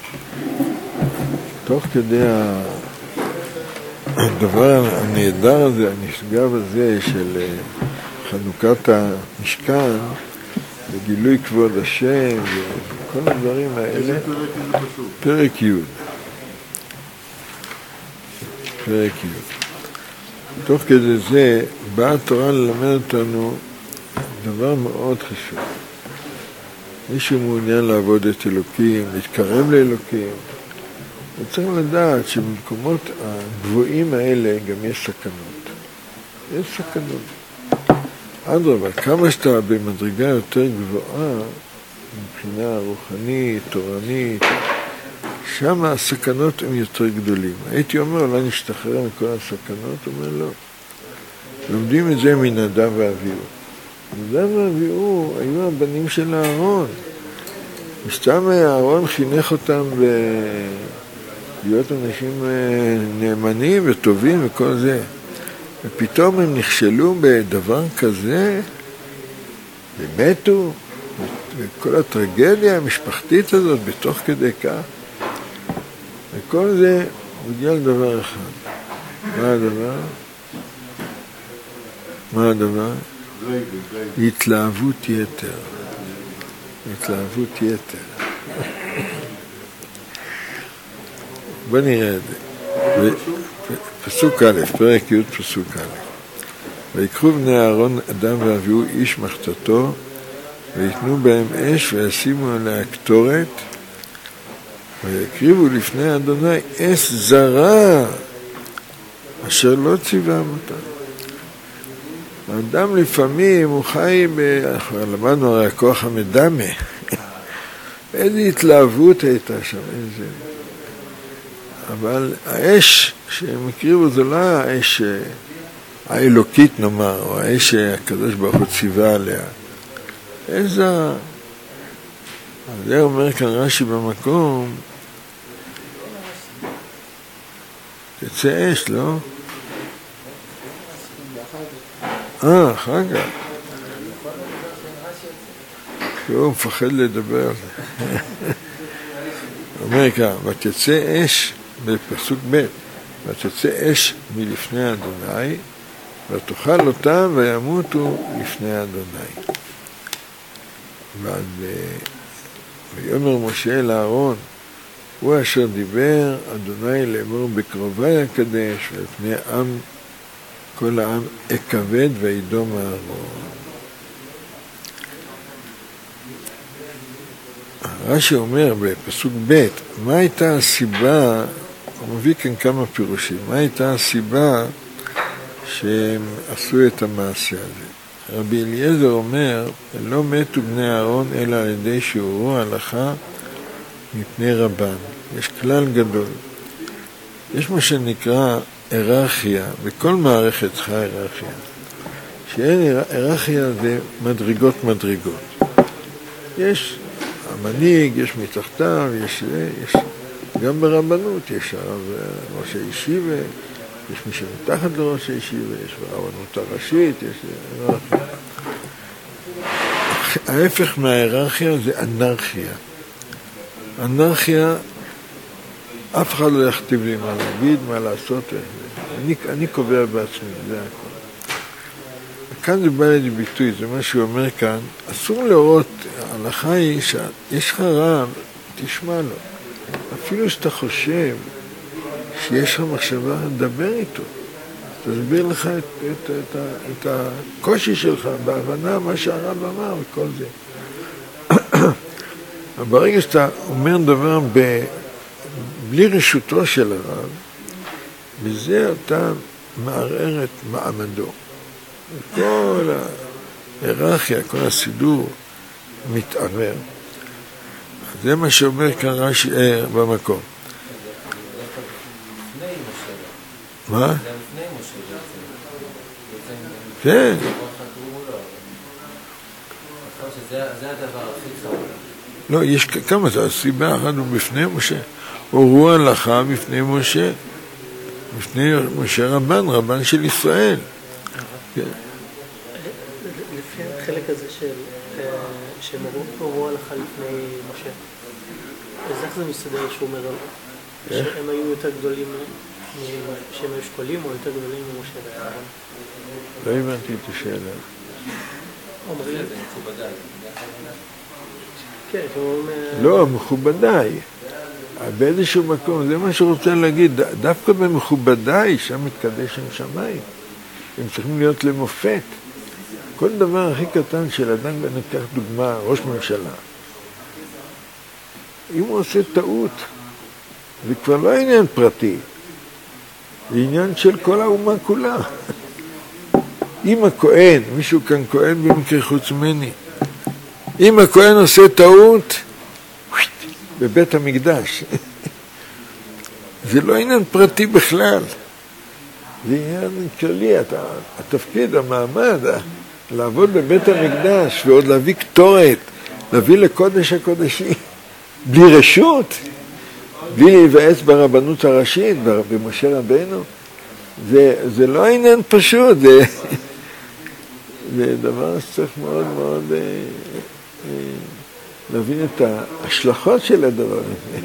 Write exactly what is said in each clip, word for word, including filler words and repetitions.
תוך כדי הדבר הנהדר הזה, הנשגב הזה של חנוכת המשכן וגילוי כבוד השם וכל הדברים האלה, פרק י' פרק י'. תוך כדי זה באה התורה ללמד אותנו דבר מאוד חשוב. מישהו מעוניין לעבוד את אלוקים, להתקרב לאלוקים, הוא צריך לדעת שבמקומות הגבוהים האלה גם יש סכנות. יש סכנות. אדרבה, כמה שאתה במדרגה יותר גבוהה, מבחינה רוחנית, תורנית, שם הסכנות הן יותר גדולים. הייתי אומר, אולי נשתחרר מכל הסכנות, הוא אומר לא. לומדים את זה מנדב ואביהו. נדב ואביהו היו הבנים של אהרון. ושם אהרון חינך אותם ב... להיות אנשים נאמנים וטובים וכל זה. ופתאום הם נכשלו בדבר כזה, ומתו, וכל הטרגדיה המשפחתית הזאת בתוך כדי כך. וכל זה בגלל דבר אחד. מה הדבר? מה הדבר? התלהבות יתר. התלהבות יתר. בוא נראה את זה. פסוק א', פרק י' פסוק א'. ויקחו בני אהרון אדם ואביהו איש מחתתו, ויתנו בהם אש וישימו עליה קטורת, ויקריבו לפני אדוני אש זרה, אשר לא ציווה אותה. האדם לפעמים הוא חי, ב... למדנו הרי הכוח המדמה. איזו התלהבות הייתה שם, איזה... אבל האש שהם הקריבו זה לא האש האלוקית נאמר, או האש שהקדוש ברוך הוא ציווה עליה. איזה... זה אומר כאן רש"י במקום, תצא אש, לא? אה, אחר כך. הוא מפחד לדבר על זה. אומר כאן, ותצא אש, בפסוק ב', ותצא אש מלפני אדוני, ותאכל אותם וימותו לפני אדוני. ועד ויאמר משה אל אהרון, הוא אשר דיבר אדוני לאמור בקרובי הקדש, ולפני עם, כל העם אכבד וידום אהרון. רש"י אומר בפסוק ב', מה הייתה הסיבה, הוא מביא כאן כמה פירושים, מה הייתה הסיבה שהם עשו את המעשה הזה? רבי אליעזר אומר, לא מתו בני אהרון אלא על ידי שיעורו הלכה מפני רבן. יש כלל גדול. יש מה שנקרא היררכיה, בכל מערכת צריכה היררכיה. שאין היררכיה זה מדרגות מדרגות. יש המנהיג, יש מתחתיו, יש, יש גם ברבנות, יש ראש הישיבה, יש מי שמתחת לראש הישיבה, יש ברבנות הראשית, יש... ההפך מההיררכיה זה אנרכיה. אנרכיה, אף אחד לא יכתיב לי מה להגיד, מה לעשות. אני, אני קובע בעצמי, זה הכל. וכאן זה בא לידי ביטוי, זה מה שהוא אומר כאן, אסור לראות, ההלכה היא שיש לך רב, תשמע לו. אפילו שאתה חושב שיש לך מחשבה, דבר איתו. תסביר לך את, את, את, את הקושי שלך בהבנה מה שהרב אמר וכל זה. ברגע שאתה אומר דבר ב, בלי רשותו של הרב, בזה אתה מערער את מעמדו. כל ההיררכיה, כל הסידור מתערער. זה מה שאומר כאן רש"י במקום. מה? כן. זה הדבר הכי חשוב. לא, יש כמה, זה הסיבה אחת הוא בפני משה. הורו הלכה בפני משה. בפני משה רבן, רבן של ישראל. לפי החלק הזה של שהם הורו הלכה לפני משה. אז איך זה מסתדר שהוא אומר שהם היו יותר גדולים, שהם היו שקולים או יותר גדולים ממשה ואהרון? לא הבנתי את השאלה. אומרים... כן, שהוא אומר... לא, מכובדיי. באיזשהו מקום, זה מה שרוצה להגיד, דווקא במכובדיי, שם מתקדש שם שמיים. הם צריכים להיות למופת. כל דבר הכי קטן של אדם, ניקח דוגמה, ראש ממשלה. אם הוא עושה טעות, זה כבר לא עניין פרטי, זה עניין של כל האומה כולה. אם הכהן, מישהו כאן כהן במקרה חוץ ממני, אם הכהן עושה טעות, בבית המקדש, זה לא עניין פרטי בכלל, זה עניין כללי, התפקיד, המעמד, לעבוד בבית המקדש ועוד להביא קטורת, להביא לקודש הקודשים, בלי רשות, בלי להיוועץ ברבנות הראשית, במשה רבנו, זה, זה לא עניין פשוט, זה, זה דבר שצריך מאוד מאוד אה, אה, להבין את ההשלכות של הדבר הזה.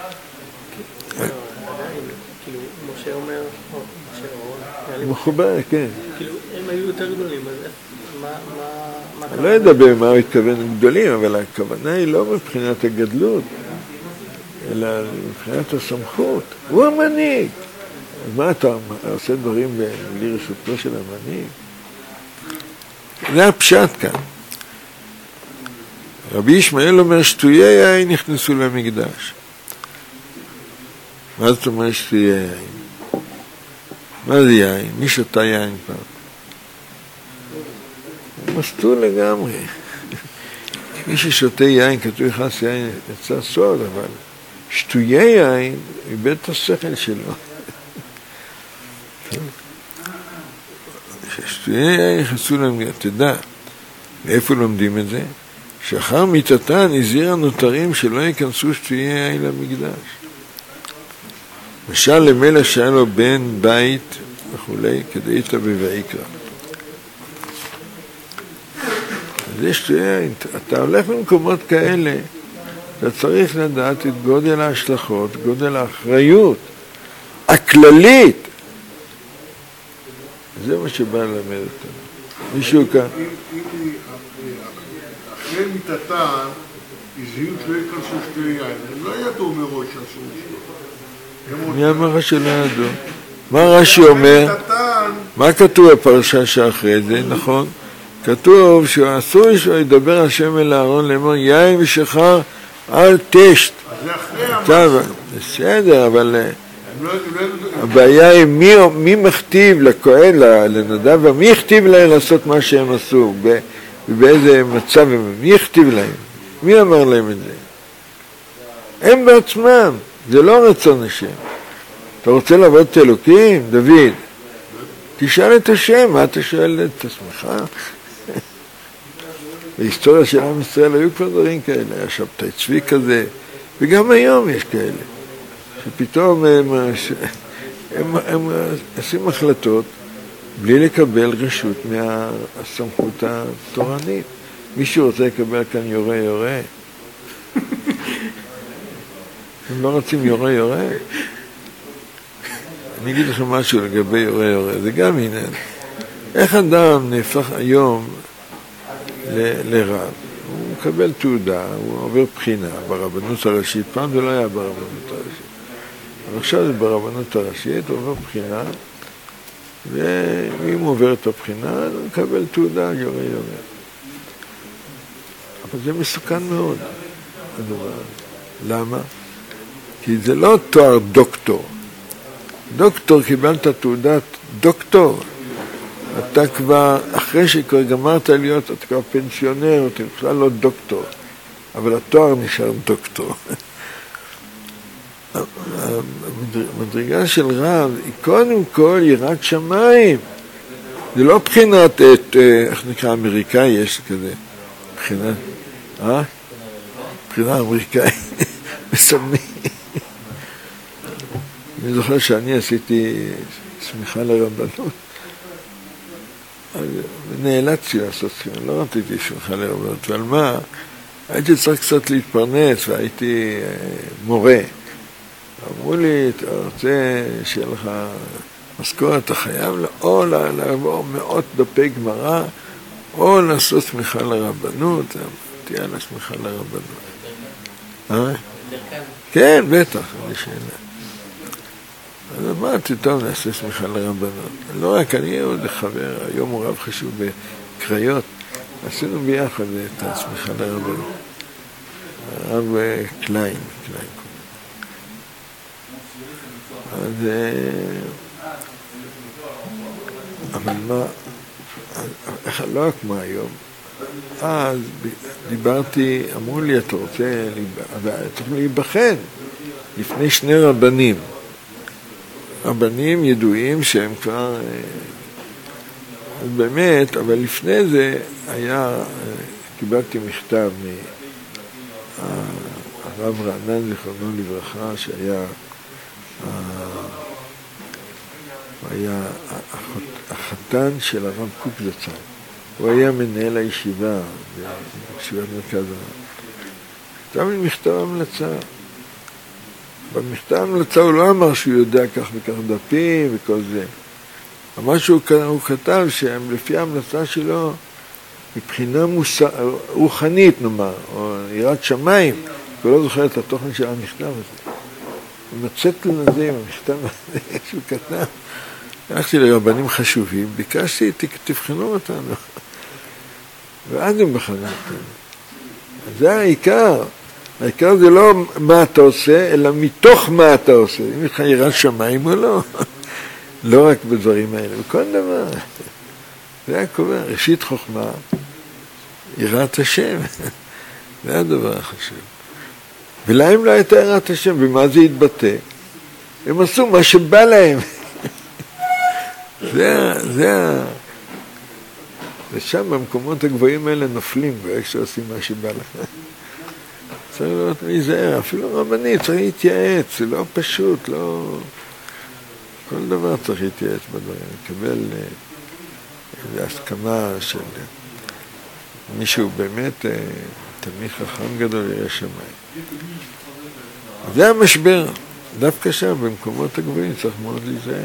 כאילו, משה אומר, או משה אהרון, מכובד, כן. כאילו, הם היו יותר גדולים, אז מה, מה, מה... אני לא אדבר מה הוא התכוון גדולים, אבל הכוונה היא לא מבחינת הגדלות, אלא מבחינת הסמכות. הוא המנהיג. אז מה אתה עושה דברים בלי רשותו של המנהיג? זה הפשט כאן. רבי ישמעאל אומר, שטויי יין נכנסו למקדש. מה זאת אומרת שטויי יין? מה זה יין? מי שתה יין פעם? מסטול לגמרי. מי ששותה יין, כתוב יחס יין, יצא סוד, אבל שטויי יין איבד את השכל שלו. ששטויי יין נכנסו למקדש. תדע, מאיפה לומדים את זה? שאחר מיתתן הזהיר הנותרים שלא ייכנסו שטויי יין למקדש. משל למלך שהיה לו בן בית וכולי, כדי איתה בויקרא. אז יש שטויי יין, אתה הולך למקומות כאלה, אתה צריך לדעת את גודל ההשלכות, גודל האחריות הכללית. זה מה שבא ללמד אותנו. מישהו כאן? אחרי מיתתן, הזהירו שלא ייכנסו שטויי יין. הם לא ידעו מראש שאסור לשתות. מי אמר לך שלא ידעו? מה רש"י אומר? מה כתוב בפרשה שאחרי זה, נכון? כתוב שאסור שידבר השם אל אהרון לאמור יין ושחר אל תשת. עכשיו, בסדר, אבל הבעיה היא מי, מי מכתיב לכהן, לנדב, מי יכתיב להם לעשות מה שהם עשו, ובאיזה מצב הם, מי יכתיב להם? מי אמר להם את זה? הם בעצמם, זה לא רצון השם. אתה רוצה לעבוד את אלוקים? דוד, תשאל את השם, מה אתה שואל את עצמך? בהיסטוריה של עם ישראל היו כבר דברים כאלה, היה שבתאי צבי כזה, וגם היום יש כאלה, שפתאום הם, הם, הם עושים החלטות בלי לקבל רשות מהסמכות התורנית. מישהו רוצה לקבל כאן יורה יורה? הם לא רוצים יורה יורה? אני אגיד לכם משהו לגבי יורה יורה, זה גם עניין. איך אדם נהפך היום ל- לרב? הוא מקבל תעודה, הוא עובר בחינה ברבנות הראשית, פעם זה לא היה ברבנות הראשית. אבל עכשיו זה ברבנות הראשית, הוא עובר בחינה, ואם הוא עובר את הבחינה, הוא מקבל תעודה יורה יורה. אבל זה מסוכן מאוד, הדבר. למה? כי זה לא תואר דוקטור. דוקטור, קיבלת תעודת דוקטור. אתה כבר, אחרי שכבר גמרת להיות, אתה כבר פנסיונר, אתה בכלל לא דוקטור. אבל התואר נשאר דוקטור. המדרגה של רב היא קודם כל יראת שמיים. זה לא בחינת, את, איך נקרא, אמריקאי יש כזה. בחינה, אה? בחינה אמריקאי. מסמנים. אני זוכר שאני עשיתי סמיכה לרבנות. נאלצתי לעשות סמיכה, לא רציתי סמיכה לרבנות. אבל מה? הייתי צריך קצת להתפרנס והייתי מורה. אמרו לי, אתה רוצה שיהיה לך משכורת, אתה חייב או לעבור מאות דפי גמרא, או לעשות סמיכה לרבנות. תהיה לה סמיכה לרבנות. אה? כן, בטח, אני שאלה. אז אמרתי, טוב, נעשה סמיכה לרבנות. לא רק אני, עוד חבר, היום הוא רב חשוב בקריות, עשינו ביחד את הסמיכה לרבנות. הרב קליין, קליין. אז... אבל מה... לא רק מה היום. אז דיברתי, אמרו לי, אתה רוצה... צריך להיבחן לפני שני רבנים. רבנים ידועים שהם כבר... אז באמת, אבל לפני זה היה... קיבלתי מכתב מהרב רענן זיכרונו לברכה, שהיה... היה החתן של הרב קוק זצ"ל. הוא היה מנהל הישיבה בישיבת מרכז הרב. כתב לי מכתב המלצה. במכתב המלצה הוא לא אמר שהוא יודע כך וכך דפים וכל זה. אמר שהוא כתב שלפי ההמלצה שלו, מבחינה מוסר, רוחנית נאמר, או יראת שמיים, הוא לא זוכר את התוכן של המכתב הזה. מצאת לזה עם המכתב הזה שהוא כתב. הלכתי לרבנים חשובים, ביקשתי, תבחנו אותנו. ואז הם בחנו אותנו. זה העיקר. העיקר זה לא מה אתה עושה, אלא מתוך מה אתה עושה. אם יש לך יראת שמיים או לא. לא רק בדברים האלה, בכל דבר. זה הקובע, ראשית חוכמה, יראת השם. זה הדבר החשוב. ולהם לא הייתה יראת השם, במה זה התבטא? הם עשו מה שבא להם. זה, זה, ושם במקומות הגבוהים האלה נופלים, ואיך שעושים מה שבא לך. צריך לראות להיזהר, אפילו רבני צריך להתייעץ, זה לא פשוט, לא... כל דבר צריך להתייעץ בדברים, לקבל איזו הסכמה של מישהו באמת תלמיד חכם גדול ירא שמיים. זה המשבר, דווקא שם, במקומות הגבוהים צריך מאוד להיזהר.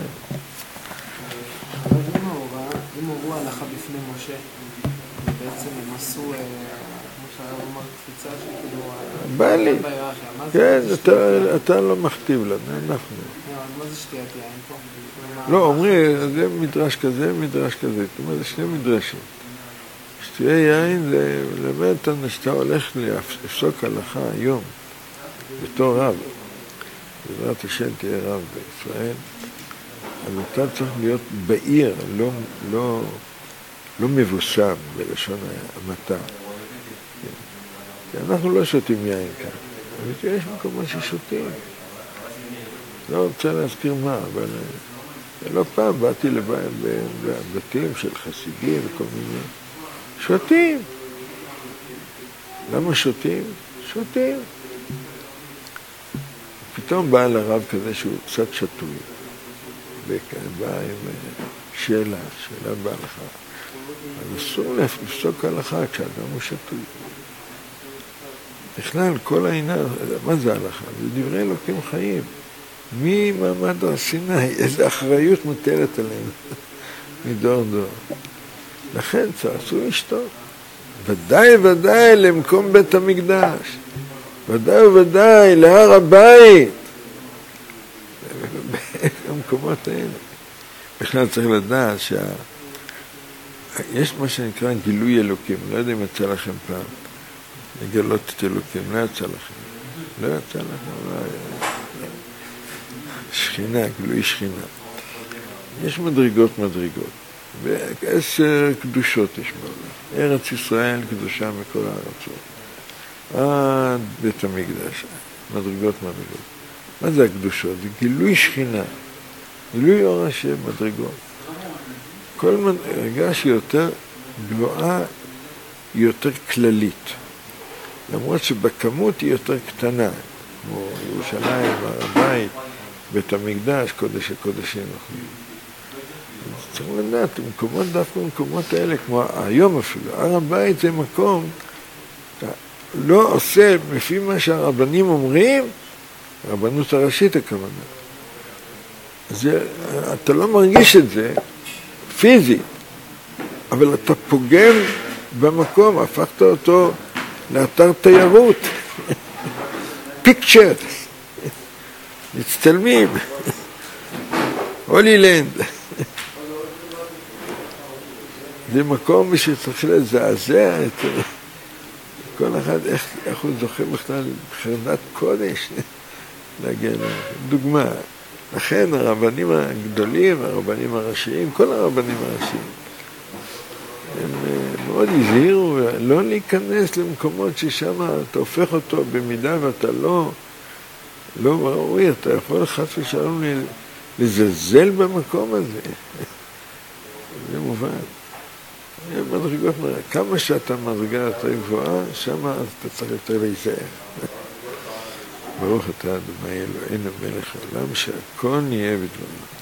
אם הורו הלכה בפני משה, בעצם הם עשו, כמו שהרב אמר, קפיצה שכאילו... בא לי. כן, אתה לא מכתיב לנו, אנחנו. מה זה שתיית יין פה? לא, אומרים, זה מדרש כזה, מדרש כזה. זאת אומרת, זה שני מדרשים. שתייה יין זה ללמד אותנו שאתה הולך לפסוק הלכה היום, בתור רב. בעזרת השם תהיה רב בישראל. אז אתה צריך להיות בעיר, לא, לא, לא מבוסם בלשון המעטה. אנחנו לא שותים יין כאן, אבל יש מקומות ששותים. לא רוצה להזכיר מה, אבל לא פעם באתי לבתים של חסידים וכל מיני. שותים. למה שותים? שותים. פתאום בא לרב כזה שהוא קצת שתוי. בא עם שאלה, שאלה בהלכה. אז אסור לפסוק הלכה כשאדם הוא שתוי. בכלל, כל העניין, מה זה הלכה? זה דברי אלוקים חיים. מי מעמד הר סיני? איזו אחריות מוטלת עלינו מדור דור. לכן אסור לשתות. ודאי ודאי למקום בית המקדש. ודאי ודאי להר הבית. במקומות האלה. בכלל צריך לדעת שה... יש מה שנקרא גילוי אלוקים. לא יודע אם יצא לכם פעם. לגלות את אלוקים. לא יצא לכם. לא יצא לכם. לא... שכינה, גילוי שכינה. יש מדרגות מדרגות. ועשר קדושות יש בעולם. ארץ ישראל קדושה מכל הארצות. עד בית המקדש. מדרגות מדרגות. מה זה הקדושות? זה גילוי שכינה. גילוי אור השם, מדרגות. כל מדרגה שהיא יותר גבוהה, היא יותר כללית. למרות שבכמות היא יותר קטנה. כמו ירושלים, הר הבית, בית המקדש, קודש הקודשים. צריך לדעת, מקומות דווקא במקומות האלה, כמו היום אפילו, הר הבית זה מקום, לא עושה לפי מה שהרבנים אומרים, הרבנות הראשית הכוונה. זה, אתה לא מרגיש את זה פיזית, אבל אתה פוגם במקום, הפכת אותו לאתר תיירות. פיקצ'ר. מצטלמים. הולי לנד. זה מקום שצריך לזעזע את כל אחד, איך, איך הוא זוכה בכלל בחרדת קודש להגיע לזה. דוגמה, לכן הרבנים הגדולים, הרבנים הראשיים, כל הרבנים הראשיים, הם מאוד הזהירו לא להיכנס למקומות ששם אתה הופך אותו במידה ואתה לא, לא ראוי, אתה יכול חס ושלום לזלזל במקום הזה. זה מובן. מדרגות, כמה שאתה מדרגה יותר גבוהה, שם אתה צריך יותר להיזהר. ברוך אתה אדוני אלוהינו מלך העולם, שהכל נהיה בדברו.